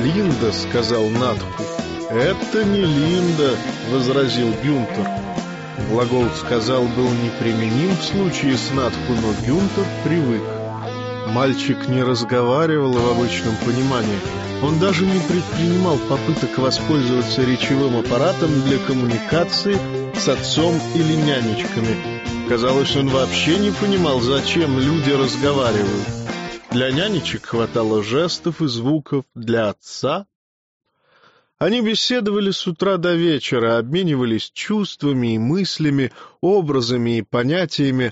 Линда», — сказал Надху. «Это не Линда», — возразил Гюнтер. Глагол «сказал» был неприменим в случае с Надху, но Гюнтер привык. Мальчик не разговаривал в обычном понимании. Он даже не предпринимал попыток воспользоваться речевым аппаратом для коммуникации с отцом или нянечками. Казалось, он вообще не понимал, зачем люди разговаривают. Для нянечек хватало жестов и звуков, для отца... Они беседовали с утра до вечера, обменивались чувствами и мыслями, образами и понятиями.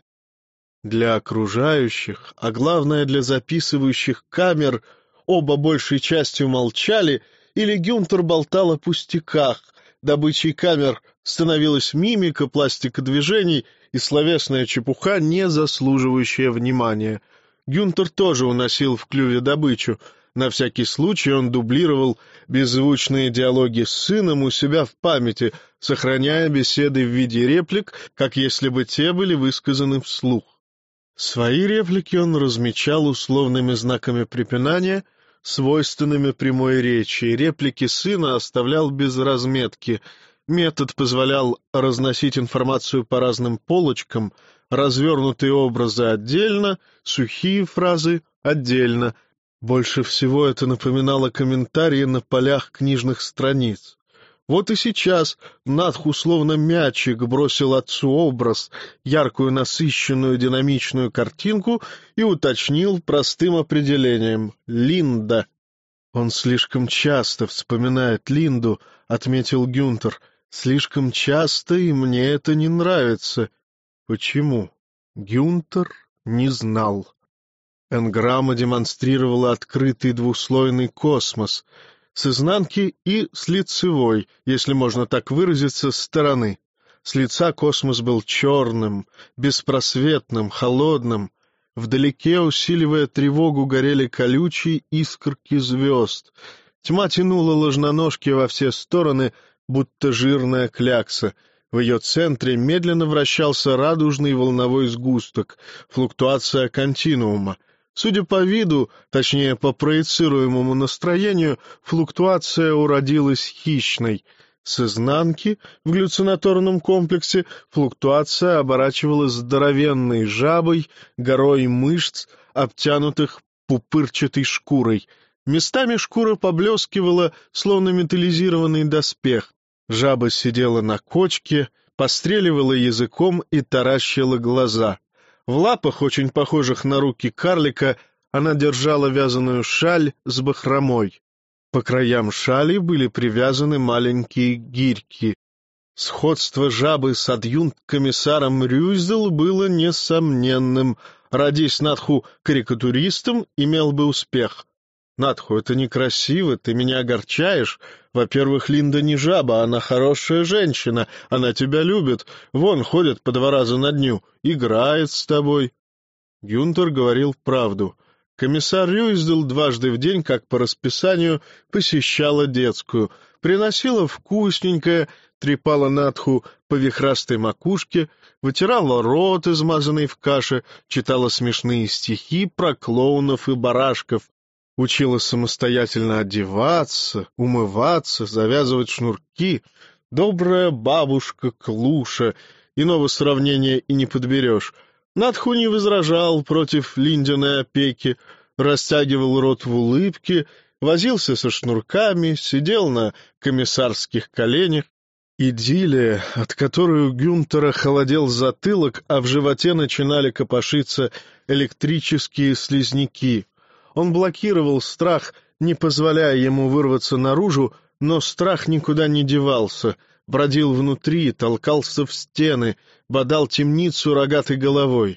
Для окружающих, а главное для записывающих камер, оба большей частью молчали, или Гюнтер болтал о пустяках. Добычей камер становилась мимика, пластика движений и словесная чепуха, не заслуживающая внимания. Гюнтер тоже уносил в клюве добычу. На всякий случай он дублировал беззвучные диалоги с сыном у себя в памяти, сохраняя беседы в виде реплик, как если бы те были высказаны вслух. Свои реплики он размечал условными знаками препинания, свойственными прямой речи, и реплики сына оставлял без разметки. Метод позволял разносить информацию по разным полочкам, развернутые образы отдельно, сухие фразы отдельно. Больше всего это напоминало комментарии на полях книжных страниц. Вот и сейчас Надху словно мячик бросил отцу образ, яркую, насыщенную, динамичную картинку и уточнил простым определением — Линда. «Он слишком часто вспоминает Линду», — отметил Гюнтер. «Слишком часто, и мне это не нравится». Почему? Гюнтер не знал. Энграмма демонстрировала открытый двуслойный космос с изнанки и с лицевой, если можно так выразиться, стороны. С лица космос был черным, беспросветным, холодным. Вдалеке, усиливая тревогу, горели колючие искорки звезд. Тьма тянула ложноножки во все стороны, будто жирная клякса. В ее центре медленно вращался радужный волновой сгусток, флуктуация континуума. Судя по виду, точнее по проецируемому настроению, флуктуация уродилась хищной. С изнанки в галлюцинаторном комплексе флуктуация оборачивалась здоровенной жабой, горой мышц, обтянутых пупырчатой шкурой. Местами шкура поблескивала, словно металлизированный доспех. Жаба сидела на кочке, постреливала языком и таращила глаза. В лапах, очень похожих на руки карлика, она держала вязаную шаль с бахромой. По краям шали были привязаны маленькие гирьки. Сходство жабы с адъюнкт-комиссаром Рюйзел было несомненным. Родись Надху карикатуристом, имел бы успех. «Надху, это некрасиво, ты меня огорчаешь. Во-первых, Линда не жаба, она хорошая женщина, она тебя любит. Вон, ходит по 2 раза на дню, играет с тобой». Гюнтер говорил правду. Комиссар Рюйздел 2 раза в день, как по расписанию, посещала детскую, приносила вкусненькое, трепала Надху по вихрастой макушке, вытирала рот, измазанный в каше, читала смешные стихи про клоунов и барашков, учила самостоятельно одеваться, умываться, завязывать шнурки. Добрая бабушка Клуша, иного сравнения и не подберешь. Надху не возражал против Линдиной опеки, растягивал рот в улыбке, возился со шнурками, сидел на комиссарских коленях. Идиллия, от которой у Гюнтера холодел затылок, а в животе начинали копошиться электрические слизняки. Он блокировал страх, не позволяя ему вырваться наружу, но страх никуда не девался, бродил внутри, толкался в стены, бодал темницу рогатой головой.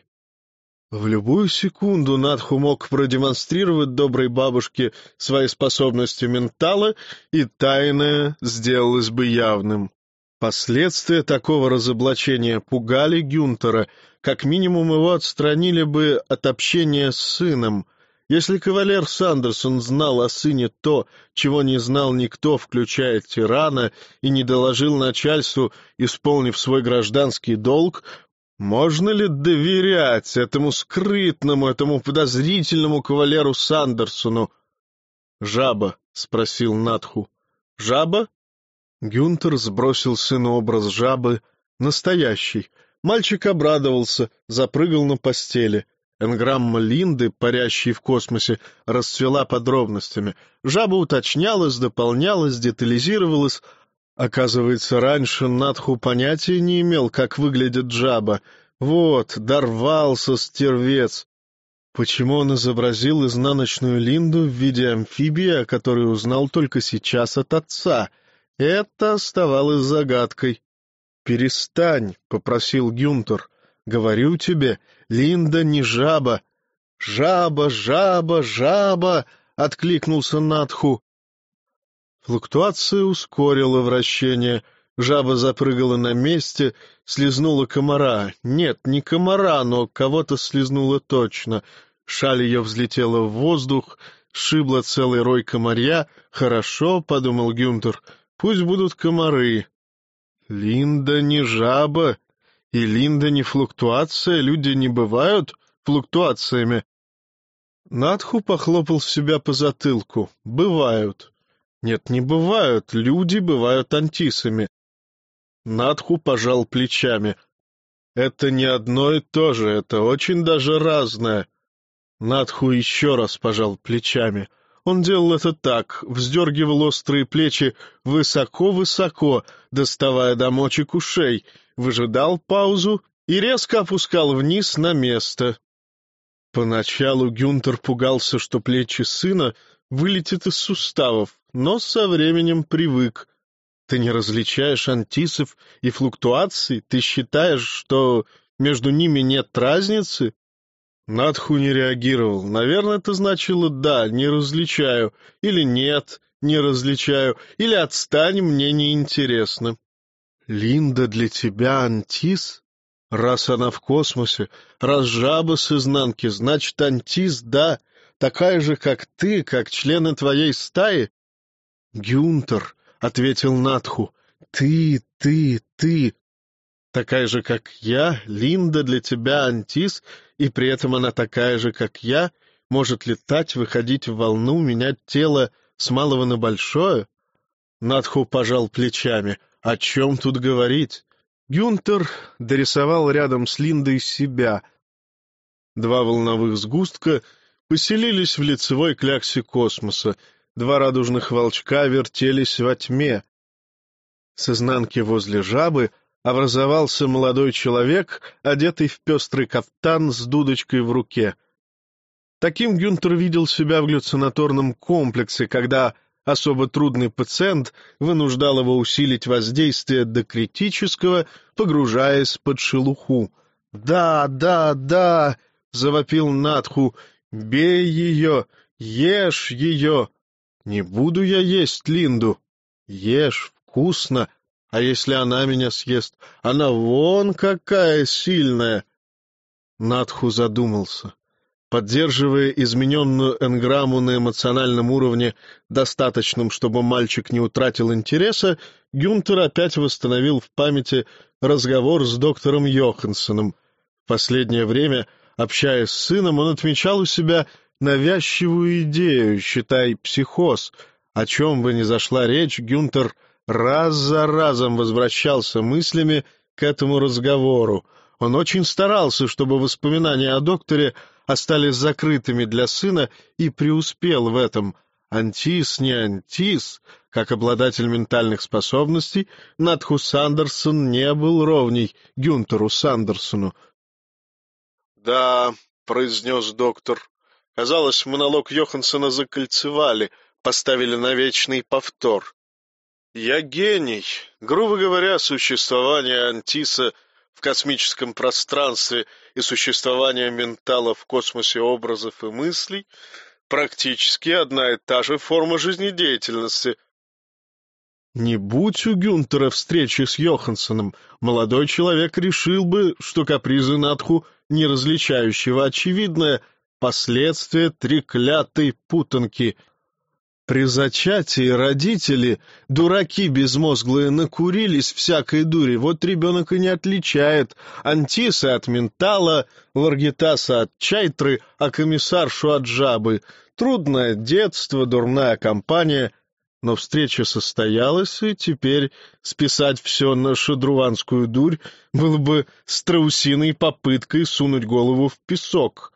В любую секунду Надху мог продемонстрировать доброй бабушке свои способности ментала, и тайное сделалось бы явным. Последствия такого разоблачения пугали Гюнтера, как минимум его отстранили бы от общения с сыном. Если кавалер Сандерсон знал о сыне то, чего не знал никто, включая тирана, и не доложил начальству, исполнив свой гражданский долг, можно ли доверять этому скрытному, этому подозрительному кавалеру Сандерсону? «Жаба», спросил Надху. «Жаба?» Гюнтер сбросил сыну образ жабы, настоящий. Мальчик обрадовался, запрыгал на постели. Энграмма Линды, парящей в космосе, расцвела подробностями. Жаба уточнялась, дополнялась, детализировалась. Оказывается, раньше Надху понятия не имел, как выглядит жаба. Вот, дорвался стервец. Почему он изобразил изнаночную Линду в виде амфибии, о которой узнал только сейчас от отца? Это оставалось загадкой. «Перестань», — попросил Гюнтер. «Говорю тебе, Линда не жаба». «Жаба, жаба, жаба!» — откликнулся Надху. Флуктуация ускорила вращение. Жаба запрыгала на месте, слизнула комара. Нет, не комара, но кого-то слизнула точно. Шаль ее взлетела в воздух, сшибла целый рой комарья. «Хорошо», — подумал Гюнтер, — «пусть будут комары». Линда не жаба, и Линда не флуктуация, люди не бывают флуктуациями. Надху похлопал себя по затылку. Бывают. Нет, не бывают, люди бывают антисами. Надху пожал плечами. Это не одно и то же, это очень даже разное. Надху еще раз пожал плечами. Он делал это так, вздергивал острые плечи высоко-высоко, доставая до мочек ушей, выжидал паузу и резко опускал вниз на место. Поначалу Гюнтер пугался, что плечи сына вылетят из суставов, но со временем привык. Ты не различаешь антисов и флуктуаций? Ты считаешь, что между ними нет разницы? Надху не реагировал. Наверное, это значило «да, не различаю», или «нет, не различаю», или «отстань, мне неинтересно». Линда для тебя антис? Раз она в космосе, раз жаба с изнанки, значит, антис, да, такая же, как ты, как члены твоей стаи? Гюнтер, — ответил Надху, — ты. Такая же, как я, Линда для тебя антис, и при этом она такая же, как я, может летать, выходить в волну, менять тело с малого на большое? Надху пожал плечами. О чем тут говорить? Гюнтер дорисовал рядом с Линдой себя. Два волновых сгустка поселились в лицевой кляксе космоса. Два радужных волчка вертелись во тьме. С изнанки возле жабы образовался молодой человек, одетый в пестрый кафтан с дудочкой в руке. Таким Гюнтер видел себя в галлюцинаторном комплексе, когда особо трудный пациент вынуждал его усилить воздействие до критического, погружаясь под шелуху. «Да, да, да!» — завопил Надху. «Бей ее! Ешь ее!» «Не буду я есть Линду!» «Ешь, вкусно! А если она меня съест? Она вон какая сильная!» Надху задумался. Поддерживая измененную энграмму на эмоциональном уровне, достаточном, чтобы мальчик не утратил интереса, Гюнтер опять восстановил в памяти разговор с доктором Йоханссоном. В последнее время, общаясь с сыном, он отмечал у себя навязчивую идею, считай, психоз. О чем бы ни зашла речь, Гюнтер раз за разом возвращался мыслями к этому разговору. Он очень старался, чтобы воспоминания о докторе остались закрытыми для сына, и преуспел в этом. Антис, не антис, как обладатель ментальных способностей, Надху Сандерсон не был ровней Гюнтеру Сандерсону. «Да», — произнес доктор, — казалось, монолог Йоханссона закольцевали, поставили на вечный повтор. «Я гений. Грубо говоря, существование антиса в космическом пространстве и существование ментала в космосе образов и мыслей практически одна и та же форма жизнедеятельности». Не будь у Гюнтера встречи с Йоханссоном, молодой человек решил бы, что капризы Надху, не различающего очевидное последствие треклятой путанки. При зачатии родители, дураки безмозглые, накурились всякой дури. Вот ребенок и не отличает Антиса от ментала, Варгитаса от чайтры, а комиссаршу от жабы. Трудное детство, дурная компания. Но встреча состоялась, и теперь списать все на шадруванскую дурь было бы страусиной попыткой сунуть голову в песок.